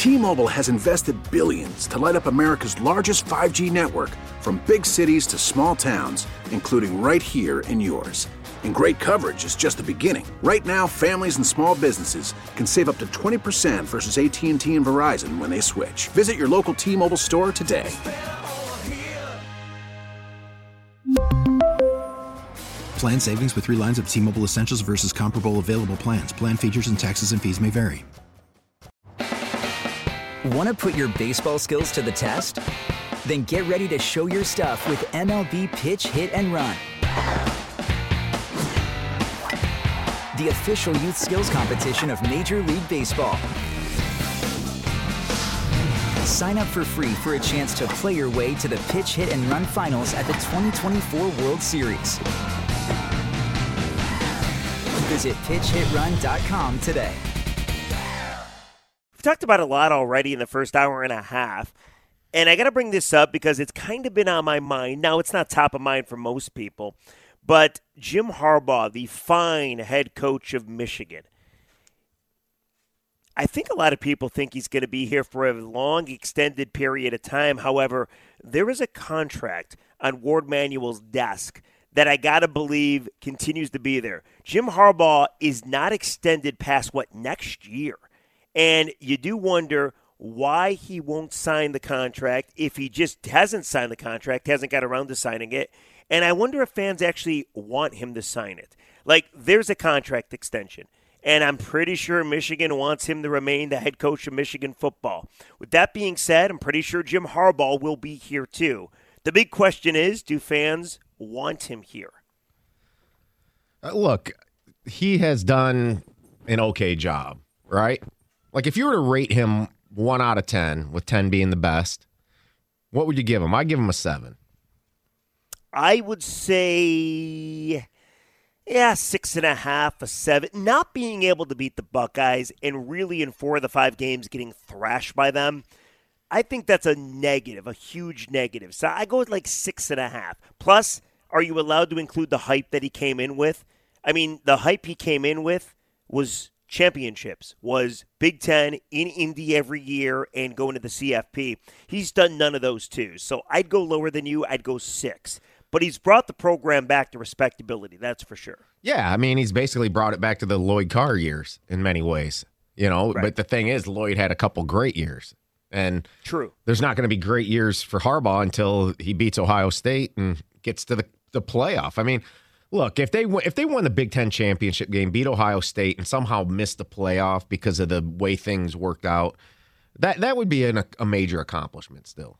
T-Mobile has invested billions to light up America's largest 5G network, from big cities to small towns, including right here in yours. And great coverage is just the beginning. Right now, families and small businesses can save up to 20% versus AT&T and Verizon when they switch. Visit your local T-Mobile store today. Plan savings with 3 lines of T-Mobile Essentials versus comparable available plans. Plan features and taxes and fees may vary. Want to put your baseball skills to the test? Then get ready to show your stuff with MLB Pitch, Hit, and Run. The official youth skills competition of Major League Baseball. Sign up for free for a chance to play your way to the Pitch, Hit, and Run finals at the 2024 World Series. Visit pitchhitrun.com today. We've talked about a lot already in the first hour and a half, and I got to bring this up because it's kind of been on my mind. Now, it's not top of mind for most people, but Jim Harbaugh, the fine head coach of Michigan, I think a lot of people think he's going to be here for a long, extended period of time. However, there is a contract on Ward Manuel's desk that I got to believe continues to be there. Jim Harbaugh is not extended past, next year? And you do wonder why he won't sign the contract if he just hasn't signed the contract, hasn't got around to signing it. And I wonder if fans actually want him to sign it. There's a contract extension, and I'm pretty sure Michigan wants him to remain the head coach of Michigan football. With that being said, I'm pretty sure Jim Harbaugh will be here too. The big question is, do fans want him here? Look, he has done an okay job, right? If you were to rate him 1 out of 10, with 10 being the best, what would you give him? I'd give him a 7. I would say, 6.5, a 7. Not being able to beat the Buckeyes and really in 4 of the 5 games getting thrashed by them, I think that's a negative, a huge negative. So I go with 6.5. Plus, are you allowed to include the hype that he came in with? I mean, the hype he came in with was championships, was Big Ten in Indy every year and going to the CFP. He's done none of those too. So I'd go lower than you. I'd go 6. But he's brought the program back to respectability, that's for sure. Yeah, I mean, he's basically brought it back to the Lloyd Carr years in many ways. Right. But the thing is, Lloyd had a couple great years. And true, there's not going to be great years for Harbaugh until he beats Ohio State and gets to the playoff. I mean, look, if they won the Big Ten championship game, beat Ohio State, and somehow missed the playoff because of the way things worked out, that would be a major accomplishment still.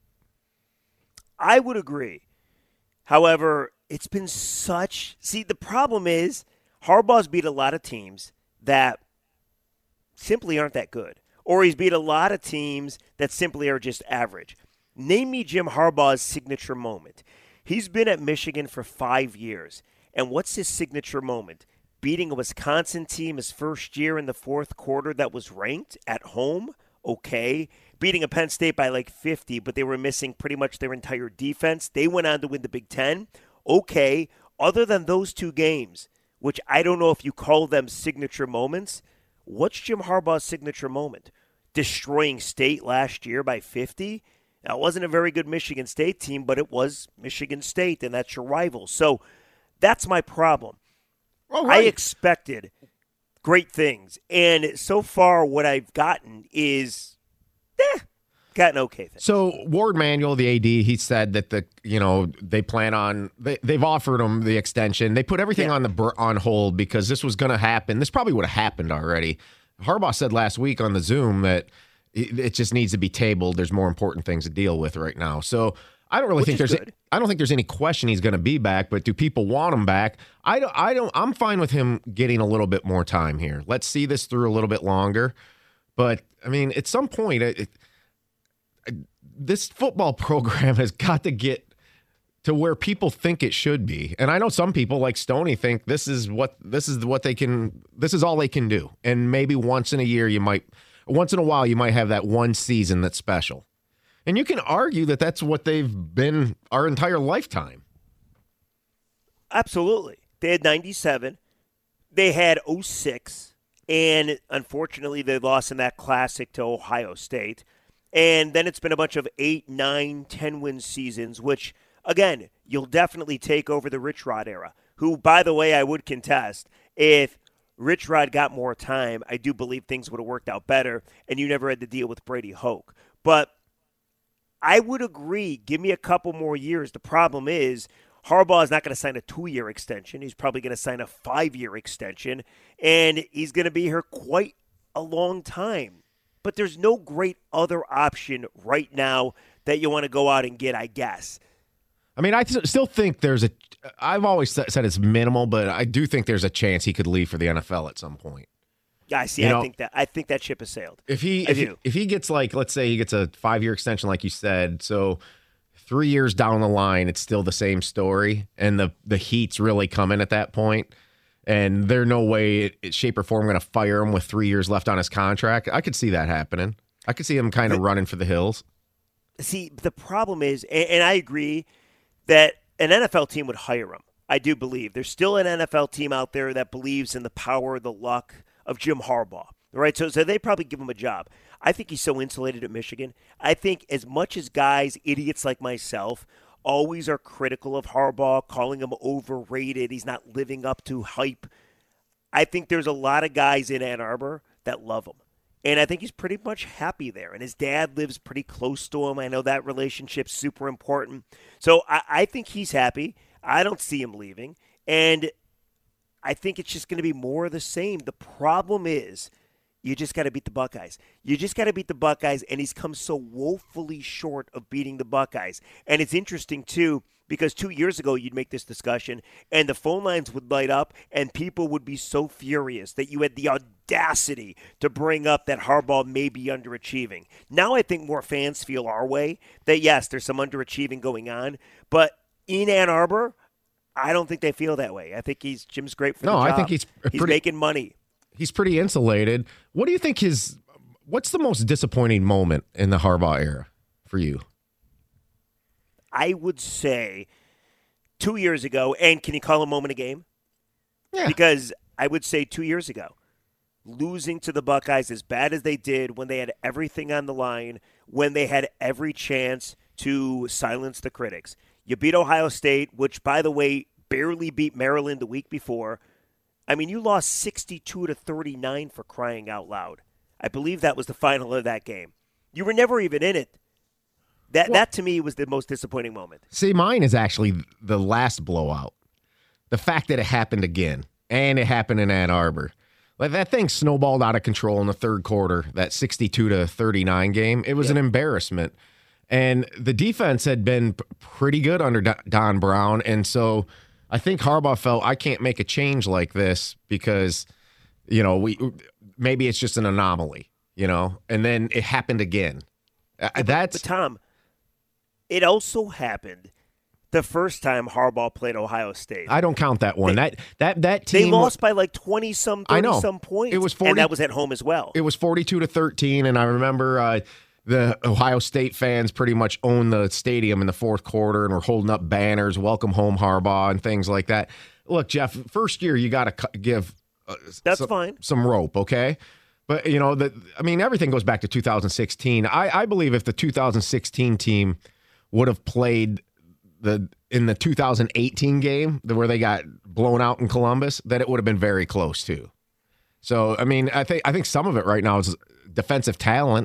I would agree. However, it's been the problem is Harbaugh's beat a lot of teams that simply aren't that good. Or he's beat a lot of teams that simply are just average. Name me Jim Harbaugh's signature moment. He's been at Michigan for 5 years. And what's his signature moment? Beating a Wisconsin team his first year in the fourth quarter that was ranked at home? Okay. Beating a Penn State by 50, but they were missing pretty much their entire defense. They went on to win the Big Ten. Okay. Other than those 2 games, which I don't know if you call them signature moments, what's Jim Harbaugh's signature moment? Destroying State last year by 50? Now, it wasn't a very good Michigan State team, but it was Michigan State, and that's your rival. So that's my problem. Right. I expected great things, and so far what I've gotten is, gotten okay things. So Ward Manuel, the AD, he said that they plan on they've offered him the extension. They put everything on hold because this was going to happen. This probably would have happened already. Harbaugh said last week on the Zoom that it just needs to be tabled. There's more important things to deal with right now. So I don't really think there's any question he's going to be back. But do people want him back? I don't. I'm fine with him getting a little bit more time here. Let's see this through a little bit longer. But I mean, at some point, this football program has got to get to where people think it should be. And I know some people like Stoney think this is all they can do. And maybe once in a while you might have that one season that's special. And you can argue that that's what they've been our entire lifetime. Absolutely. They had 97. They had 06. And unfortunately, they lost in that classic to Ohio State. And then it's been a bunch of 8, 9, 10-win seasons, which, again, you'll definitely take over the Rich Rod era, who, by the way, I would contest. If Rich Rod got more time, I do believe things would have worked out better, and you never had to deal with Brady Hoke. But I would agree, give me a couple more years. The problem is Harbaugh is not going to sign a 2-year extension. He's probably going to sign a 5-year extension, and he's going to be here quite a long time. But there's no great other option right now that you want to go out and get, I guess. I mean, I still think I've always said it's minimal, but I do think there's a chance he could leave for the NFL at some point. Yeah, I see. I think that ship has sailed. If he gets, like, let's say he gets a 5-year extension, like you said, so 3 years down the line, it's still the same story, and the heat's really coming at that point, and there's no way, shape, or form going to fire him with 3 years left on his contract. I could see that happening. I could see him kind of running for the hills. See, the problem is, and I agree that an NFL team would hire him. I do believe. There's still an NFL team out there that believes in the power, the luck of Jim Harbaugh. Right? So they probably give him a job. I think he's so insulated at Michigan. I think as much as guys, idiots like myself, always are critical of Harbaugh, calling him overrated, he's not living up to hype, I think there's a lot of guys in Ann Arbor that love him. And I think he's pretty much happy there. And his dad lives pretty close to him. I know that relationship's super important. So I think he's happy. I don't see him leaving. And I think it's just going to be more of the same. The problem is you just got to beat the Buckeyes. You just got to beat the Buckeyes, and he's come so woefully short of beating the Buckeyes. And it's interesting, too, because 2 years ago you'd make this discussion, and the phone lines would light up, and people would be so furious that you had the audacity to bring up that Harbaugh may be underachieving. Now I think more fans feel our way, that yes, there's some underachieving going on, but in Ann Arbor, I don't think they feel that way. I think Jim's great for the job. No, I think he's making money. He's pretty insulated. What do you think what's the most disappointing moment in the Harbaugh era for you? I would say 2 years ago, and can you call a moment a game? Yeah. Because I would say 2 years ago, losing to the Buckeyes as bad as they did when they had everything on the line, when they had every chance to silence the critics. You beat Ohio State, which, by the way, barely beat Maryland the week before. I mean, you lost 62-39 for crying out loud. I believe that was the final of that game. You were never even in it. That to me was the most disappointing moment. See, mine is actually the last blowout. The fact that it happened again, and it happened in Ann Arbor. Like, that thing snowballed out of control in the third quarter, that 62-39 game. It was an embarrassment. And the defense had been pretty good under Don Brown, and so I think Harbaugh felt, I can't make a change like this because, maybe it's just an anomaly, and then it happened again. But Tom, it also happened the first time Harbaugh played Ohio State. I don't count that one. That team, they lost by like 20-some, 30-some points. It was 40, and that was at home as well. It was 42-13, and I remember the Ohio State fans pretty much owned the stadium in the fourth quarter and were holding up banners, welcome home Harbaugh, and things like that. Look, Jeff, first year you got to give some rope, okay? But, everything goes back to 2016. I believe if the 2016 team would have played in the 2018 game where they got blown out in Columbus, that it would have been very close too. So, I think some of it right now is defensive talent.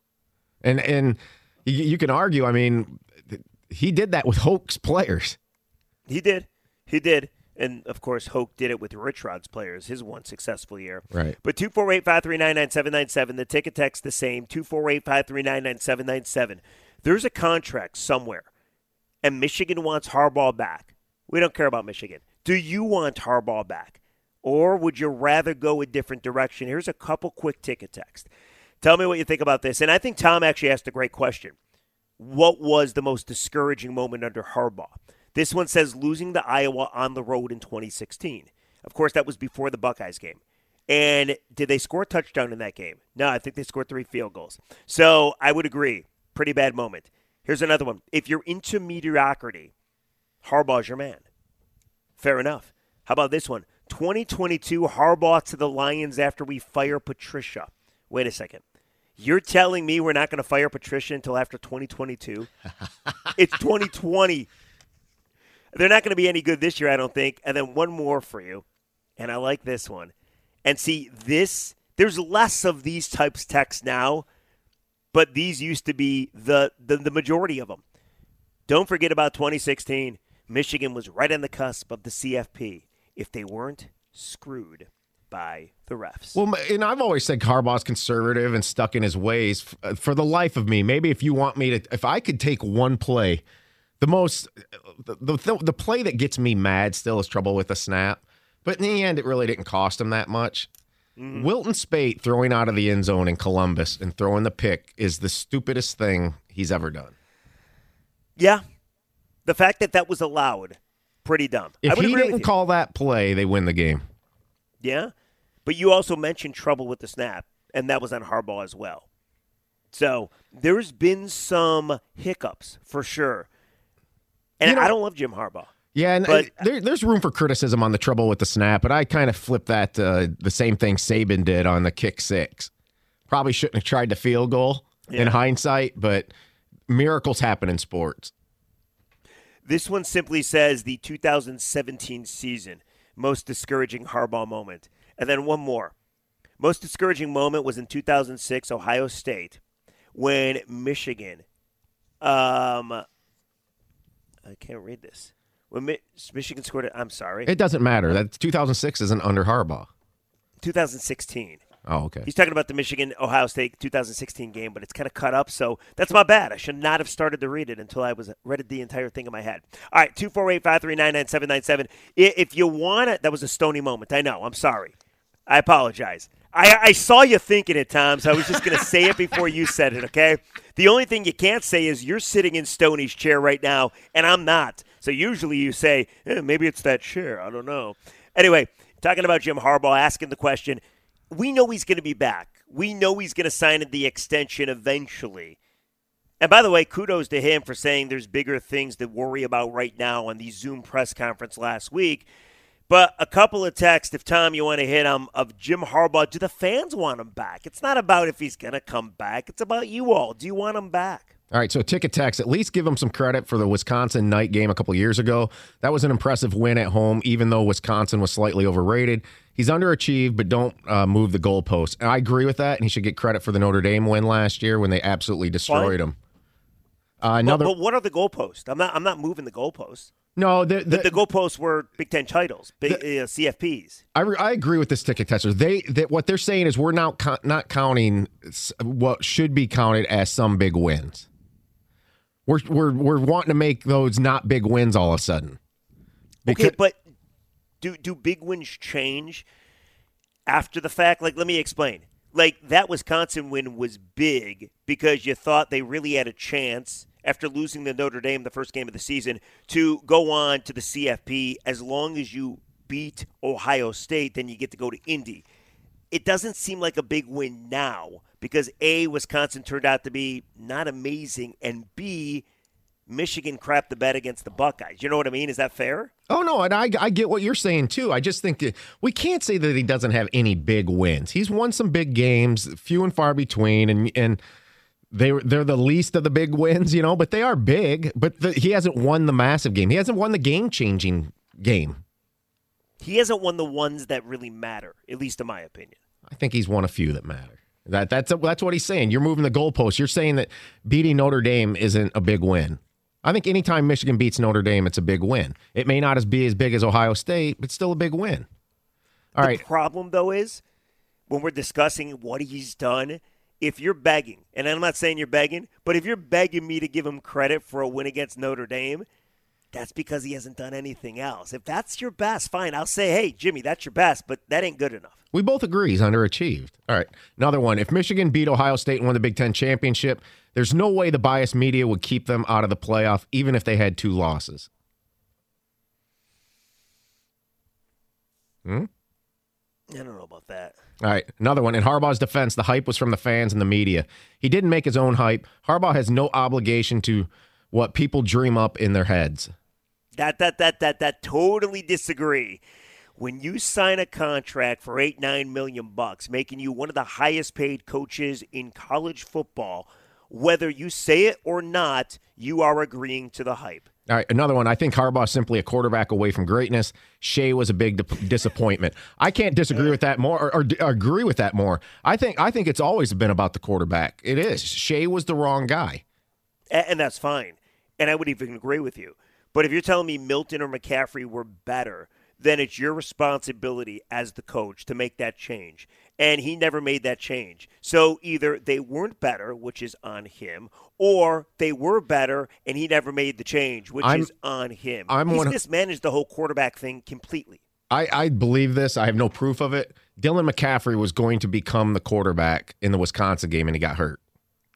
And you can argue, he did that with Hoke's players. He did. And, of course, Hoke did it with Rich Rod's players, his one successful year. Right. But 248-539-9797, the ticket text the same, 248-539-9797. There's a contract somewhere, and Michigan wants Harbaugh back. We don't care about Michigan. Do you want Harbaugh back? Or would you rather go a different direction? Here's a couple quick ticket text. Tell me what you think about this. And I think Tom actually asked a great question. What was the most discouraging moment under Harbaugh? This one says losing to Iowa on the road in 2016. Of course, that was before the Buckeyes game. And did they score a touchdown in that game? No, I think they scored 3 field goals. So I would agree. Pretty bad moment. Here's another one. If you're into mediocrity, Harbaugh's your man. Fair enough. How about this one? 2022 Harbaugh to the Lions after we fire Patricia. Wait a second. You're telling me we're not going to fire Patricia until after 2022? It's 2020. They're not going to be any good this year, I don't think. And then one more for you, and I like this one. And see, there's less of these types of texts now, but these used to be the majority of them. Don't forget about 2016. Michigan was right on the cusp of the CFP. If they weren't, screwed by the refs. Well, and I've always said Harbaugh's conservative and stuck in his ways. For the life of me, maybe if you want me to, if I could take one play, the play that gets me mad still is trouble with the snap. But in the end, it really didn't cost him that much. Wilton Speight throwing out of the end zone in Columbus and throwing the pick is the stupidest thing he's ever done. Yeah. The fact that was allowed, pretty dumb. If he didn't call that play, they win the game. Yeah. But you also mentioned trouble with the snap, and that was on Harbaugh as well. So there's been some hiccups for sure. And I don't love Jim Harbaugh. Yeah, and but there's room for criticism on the trouble with the snap, but I kind of flipped that the same thing Saban did on the kick six. Probably shouldn't have tried the field goal in hindsight, but miracles happen in sports. This one simply says the 2017 season, most discouraging Harbaugh moment. And then one more. Most discouraging moment was in 2006, Ohio State, when Michigan, I can't read this. When Michigan scored it, I'm sorry. It doesn't matter. That 2006 isn't under Harbaugh. 2016. Oh, okay. He's talking about the Michigan-Ohio State 2016 game, but it's kind of cut up, so that's my bad. I should not have started to read it until I read the entire thing in my head. All right, 248-539-9797. If you want it, that was a stony moment. I know. I'm sorry. I apologize. I saw you thinking it, Tom, so I was just going to say it before you said it, okay? The only thing you can't say is you're sitting in Stoney's chair right now, and I'm not. So usually you say, maybe it's that chair. I don't know. Anyway, talking about Jim Harbaugh, asking the question, we know he's going to be back. We know he's going to sign the extension eventually. And by the way, kudos to him for saying there's bigger things to worry about right now on the Zoom press conference last week. But a couple of texts, if, Tom, you want to hit them, of Jim Harbaugh. Do the fans want him back? It's not about if he's going to come back. It's about you all. Do you want him back? All right, so Ticket Text, at least give him some credit for the Wisconsin night game a couple years ago. That was an impressive win at home, even though Wisconsin was slightly overrated. He's underachieved, but don't move the goalposts. And I agree with that, and he should get credit for the Notre Dame win last year when they absolutely destroyed him. But what are the goalposts? I'm not moving the goalposts. No, the goalposts were Big Ten titles, CFPs. I agree with this Ticket Tester. What they're saying is we're now not counting what should be counted as some big wins. We're wanting to make those not big wins all of a sudden. Okay, but do big wins change after the fact? Like, let me explain. Like, that Wisconsin win was big because you thought they really had a chance after losing to Notre Dame the first game of the season to go on to the CFP. As long as you beat Ohio State, then you get to go to Indy. It doesn't seem like a big win now because, A, Wisconsin turned out to be not amazing, and B, Michigan crapped the bed against the Buckeyes. You know what I mean? Is that fair? Oh, no, and I get what you're saying, too. I just think we can't say that he doesn't have any big wins. He's won some big games, few and far between, and they're the least of the big wins, but they are big. But he hasn't won the massive game. He hasn't won the game-changing game. He hasn't won the ones that really matter, at least in my opinion. I think he's won a few that matter. That's what he's saying. You're moving the goalposts. You're saying that beating Notre Dame isn't a big win. I think anytime Michigan beats Notre Dame, it's a big win. It may not be as big as Ohio State, but still a big win. The problem, though, is when we're discussing what he's done, if you're begging, and I'm not saying you're begging, but if you're begging me to give him credit for a win against Notre Dame, that's because he hasn't done anything else. If that's your best, fine. I'll say, hey, Jimmy, that's your best, but that ain't good enough. We both agree he's underachieved. All right, another one. If Michigan beat Ohio State and won the Big Ten championship, there's no way the biased media would keep them out of the playoff, even if they had 2 losses. I don't know about that. All right, another one. In Harbaugh's defense, the hype was from the fans and the media. He didn't make his own hype. Harbaugh has no obligation to what people dream up in their heads. That totally disagree. when you sign a contract for $8-9 million, making you one of the highest paid coaches in college football, whether you say it or not, you are agreeing to the hype. All right, another one. I think Harbaugh's simply a quarterback away from greatness. Shea was a big disappointment. I can't disagree with that more or agree with that more. I think it's always been about the quarterback. It is. Shea was the wrong guy. And that's fine. And I would even agree with you. But if you're telling me Milton or McCaffrey were better, then it's your responsibility as the coach to make that change. And he never made that change. So either they weren't better, which is on him, or they were better and he never made the change, which is on him. He's mismanaged the whole quarterback thing completely. I believe this. I have no proof of it. Dylan McCaffrey was going to become the quarterback in the Wisconsin game, and he got hurt.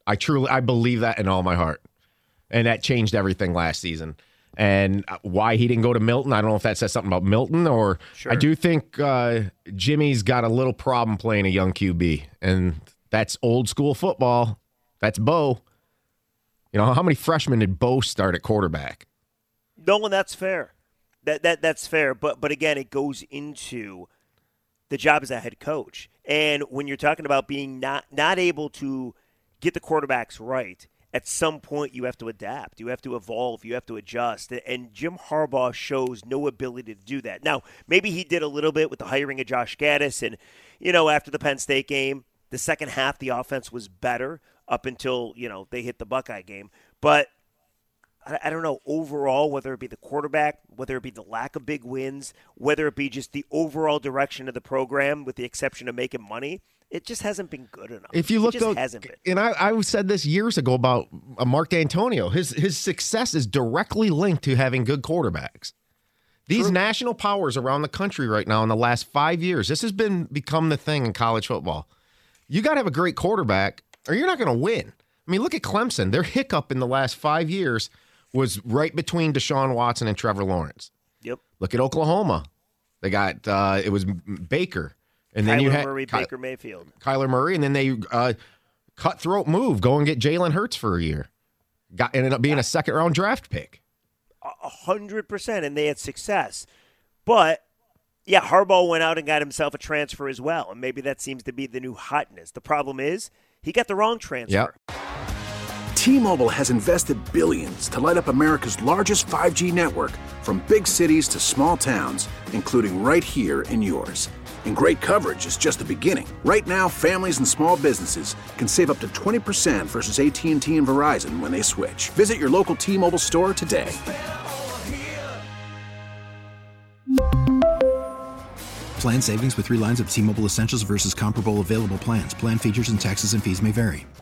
I believe that in all my heart. And that changed everything last season. And why he didn't go to Milton, I don't know if that says something about Milton or sure. I do think Jimmy's got a little problem playing a young QB, and that's old school football. That's Bo. You know, how many freshmen did Bo start at quarterback? No, and that's fair. That's fair. But again, it goes into the job as a head coach. And when you're talking about being not able to get the quarterbacks right, at some point you have to adapt. You have to evolve. You have to adjust. And Jim Harbaugh shows no ability to do that. Now, maybe he did a little bit with the hiring of Josh Gaddis. And, you know, after the Penn State game, the second half, the offense was better up until, you know, they hit the Buckeye game. But I don't know, overall, whether it be the quarterback, whether it be the lack of big wins, whether it be just the overall direction of the program with the exception of making money, it just hasn't been good enough. If you look, it just hasn't been. And I said this years ago about Mark D'Antonio. His success is directly linked to having good quarterbacks. These True. national powers around the country right now in the last 5 years, this has become the thing in college football. You got to have a great quarterback or you're not going to win. I mean, look at Clemson. Their hiccup in the last 5 years was right between Deshaun Watson and Trevor Lawrence. Yep. Look at Oklahoma. They got it was Baker. And then you had Murray, Baker Mayfield. Kyler Murray, and then they cutthroat move, go and get Jalen Hurts for a year. Ended up being a second-round draft pick. 100%, and they had success. But, yeah, Harbaugh went out and got himself a transfer as well, and maybe that seems to be the new hotness. The problem is he got the wrong transfer. Yep. T-Mobile has invested billions to light up America's largest 5G network, from big cities to small towns, including right here in yours. And great coverage is just the beginning. Right now, families and small businesses can save up to 20% versus AT&T and Verizon when they switch. Visit your local T-Mobile store today. Plan savings with 3 lines of T-Mobile Essentials versus comparable available plans. Plan features and taxes and fees may vary.